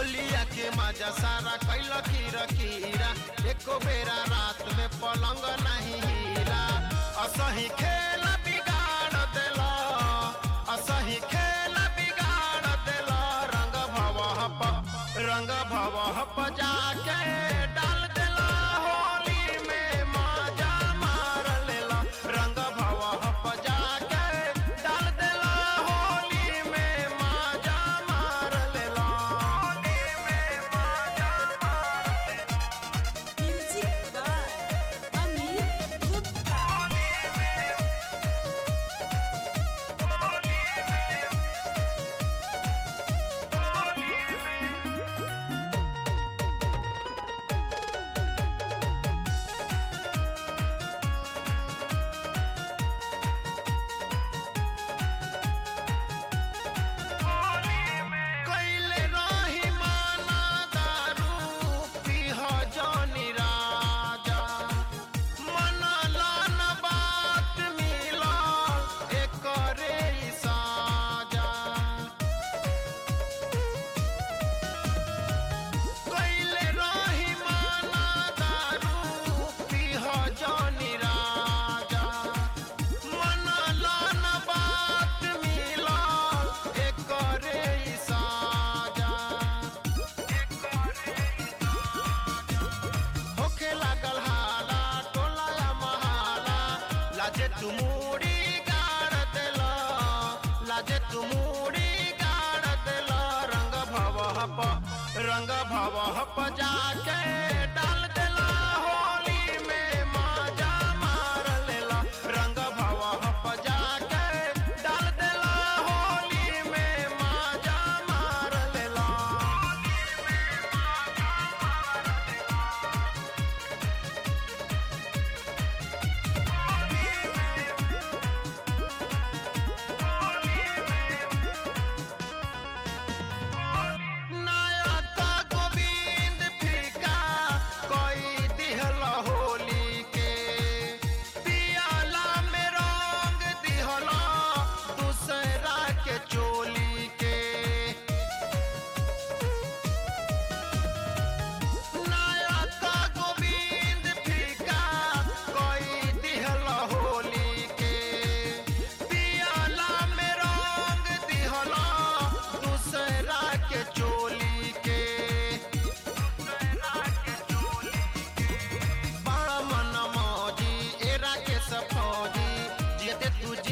होलिया के मजा सारा कैल खीरा खीरा, एको बेरा रात में पलंग नहीं हीरा। असही खेल बिगाड़ देला, असही खेल बिगाड़ देला। रंग भवह प जाके डाल देला, होली में मजा मार लेला। रंग भवह प जाके डाल देला, होली में मजा मार लेला। होली में मजा मार लेला। Music by Amit Gupta. लाजे तू मूड़ी गाड़ देला, लाजे तू मूड़ी गाड़ देला। रंग भवह प जाके डाल देला, होली में मजा मार लेला। रंग भवह प जाके डाल देला, होली में मजा मार लेला। होली के पियाला में रंग दिहला, दूसरा के चोली के। नया का गोविंद फीका कोई दिहला होली के। पियाला में रंग दिहला, दूसरा के चोली के। फौजी जियते तू